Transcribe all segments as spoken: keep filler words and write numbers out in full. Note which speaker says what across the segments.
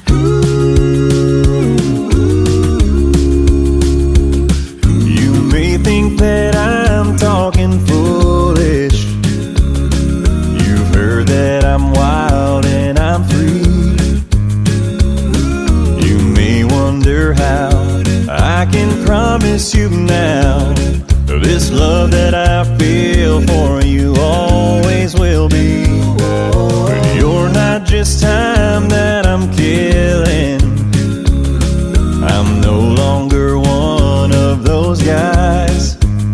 Speaker 1: You may think that I'm talking foolish. You've heard that I'm wild and I'm free. You may wonder how I can promise you now this love that I feel for you always will be. But you're not just time that I'm killing. I'm no longer one of those guys.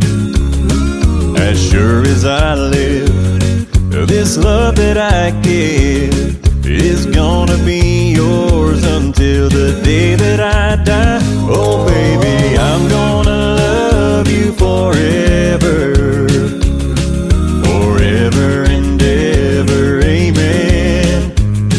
Speaker 1: As sure as I live, this love that I give is gonna be yours until the day that I die. Oh baby, I'm gonna love you forever, forever and ever, amen.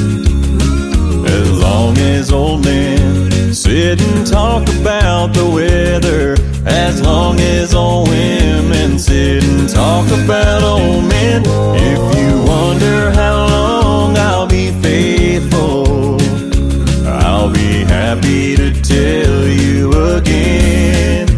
Speaker 1: As long as old men sit and talk about the weather, as long as old women sit and talk about old men. If you wonder how long I'll be faithful, I'll be happy to tell you again.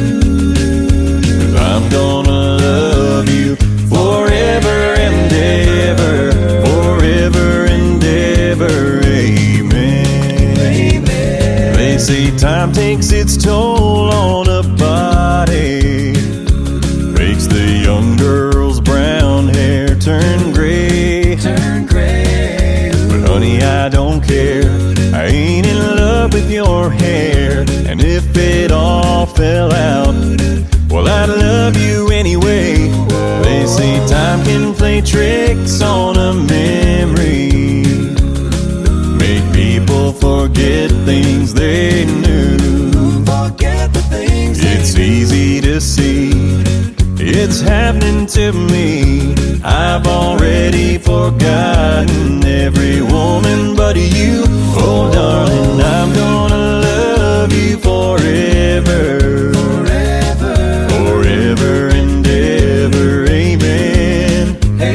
Speaker 1: 'Cause I'm gonna love you forever and ever, forever and ever, amen. Amen. They say time takes its toll on a body, makes the young girl's brown hair turn gray. Turn gray. But honey, I don't care. I ain't in love with your hair. And if it all fell out, well, I'd love you anyway. They say time can play tricks on a memory, make people forget things they knew. Forget the things it's easy to see. It's happening to me. I've already forgotten every woman but you. Oh darling, I'm gonna love you forever, forever, forever and ever, amen.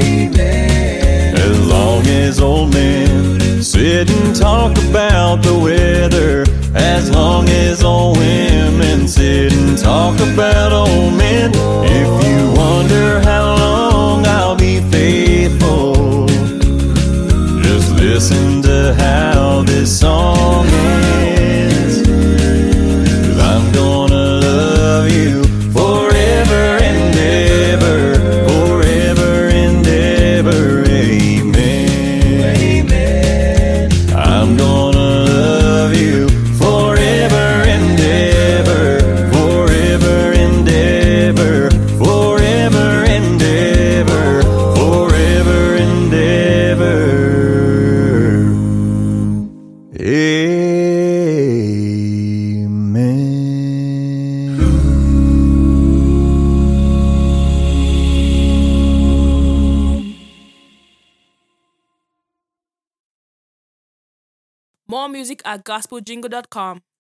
Speaker 1: Amen. As long as old men sit and talk about the weather, as long as old women sit and talk about old men. If you wonder how long I'll be faithful, just listen to how this song ends. 'Cause I'm gonna love you forever and ever, forever and ever, amen. Amen. I'm gonna love you forever and ever, forever and ever, forever and ever, forever and ever, amen.
Speaker 2: More music at gospel jingle dot com.